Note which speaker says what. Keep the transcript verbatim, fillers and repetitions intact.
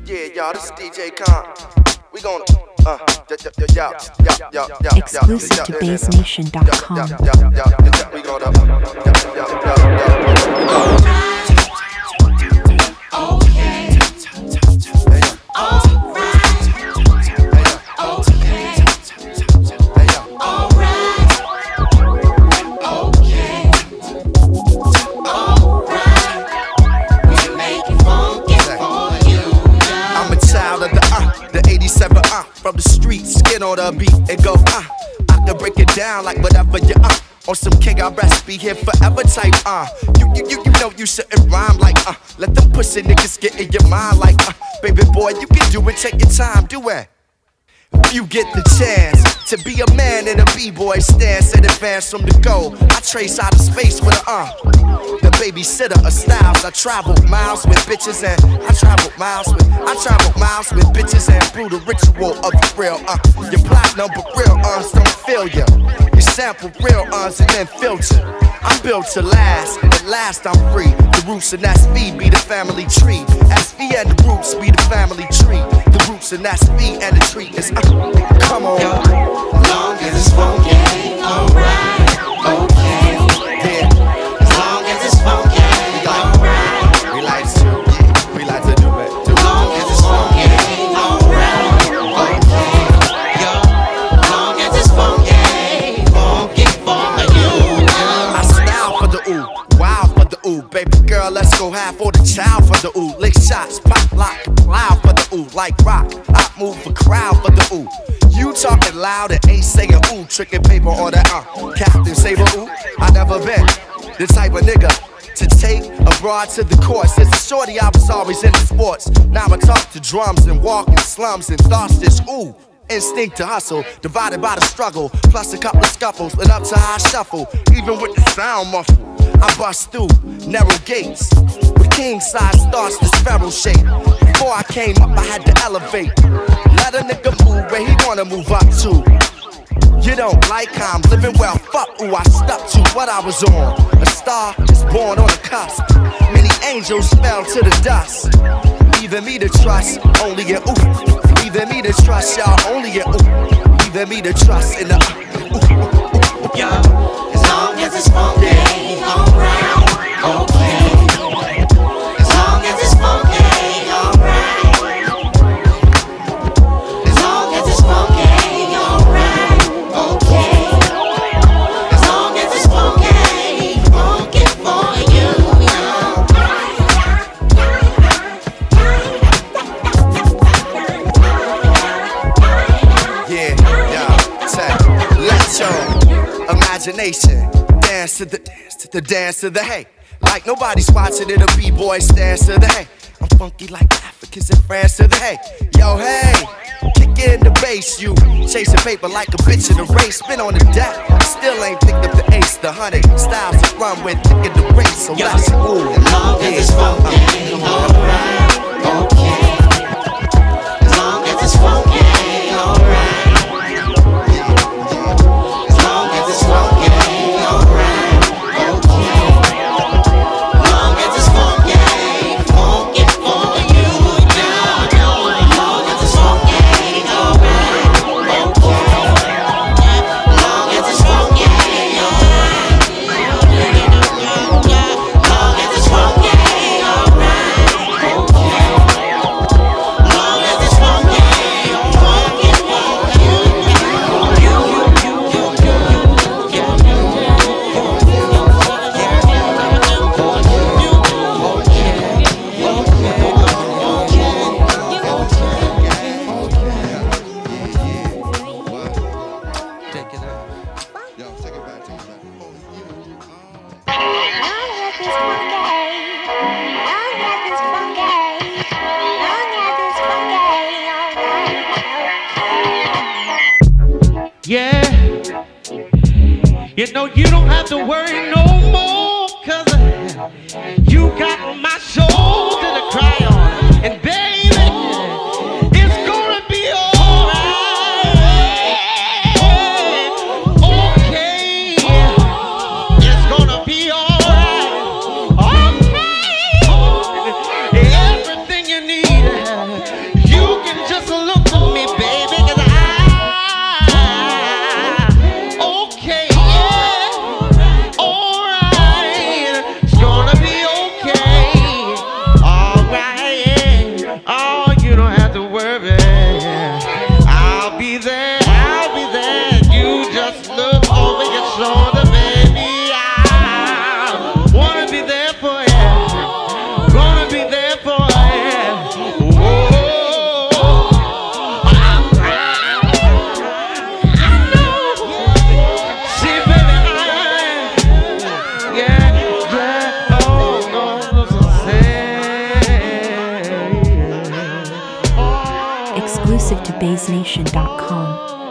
Speaker 1: Yeah, y'all, this is D J Khan. We gon' uh, yo, yo, yo, yo, yo, yo, yo,
Speaker 2: exclusive to bass nation dot com.
Speaker 1: We gonna, yo, yo, yo, yo, yo. From the streets, skin on the beat and go, uh I can break it down like whatever you, uh on some king, I'll rest, be here forever type, uh You, you, you, you know you shouldn't rhyme like, uh let them pussy niggas get in your mind like, uh baby boy, you can do it, take your time, do it. If you get the chance to be a man in a b-boy stance and advance from the goal, I trace out of space with a, uh the babysitter of styles. I travel miles with bitches and I travel miles with I travel miles with bitches and brew the ritual of the real, uh your platinum but real uns don't feel ya. You sample real uns and then filter. I'm built to last, at last I'm free. The roots and that's me be the family tree. S V and the roots be the family tree. The roots and that's me and the tree is, uh, come on.
Speaker 3: Yo, long as it's funky, alright, okay. Yeah, as long as it's funky, alright.
Speaker 1: We like to, yeah, we like to do it. Do
Speaker 3: as long as it's funky, alright, okay. Yo, long as it's funky, funky for you.
Speaker 1: I style for the ooh, wild for the ooh, baby girl, let's go half for the child for the ooh. Lick shots, pop, lock, loud for the ooh, like rock. I move a crowd for the ooh. You talking loud and ain't saying ooh, tricking paper on that uh. Captain Saber ooh, I never been the type of nigga to take a broad to the course. As a shorty, I was always into sports. Now I talk to drums and walk in slums and thoughts this ooh. Instinct to hustle, divided by the struggle, plus a couple of scuffles, and up to how I shuffle. Even with the sound muffled, I bust through narrow gates. With king size thoughts, this feral shape. Before I came up, I had to elevate. Let a nigga move where he wanna move up to. You don't like how I'm living well, fuck ooh, I stuck to what I was on. A star is born on the cusp. Many angels fell to the dust. Leaving me to trust only in ooh. Leaving me to trust y'all only in ooh. Leaving me to trust in the ooh, ooh, ooh, ooh.
Speaker 3: Yo, as long as it's funky, alright, okay. As long as it's funky, alright. As long as it's funky, alright, okay. As long as it's funky, funky for you.
Speaker 1: Yeah, yeah, check. Let your imagination dance to the dance to the dance to the hey. Like nobody's watching it, a b-boy stands to the hey. I'm funky like Africans in France to the hey. Yo, hey, kick in the bass, you chasing paper like a bitch in a race. Been on the deck, still ain't picked up the ace. The hundred styles that run with picking the race. So
Speaker 3: Yo,
Speaker 1: let's move.
Speaker 3: as long as it's funky, alright, okay. As long as it's funky, alright. As long as it's funky, alright, okay. As long as it's funky, funky for you now. As long as it's funky, alright, okay. As long as it's funky, alright. As long as it's funky, alright, okay.
Speaker 4: Yeah, you know you don't have to worry no more, cause you got my shoulder to cry on. And baby, it's gonna be alright. Okay, it's gonna be alright. Okay, everything you need
Speaker 2: bass nation dot com.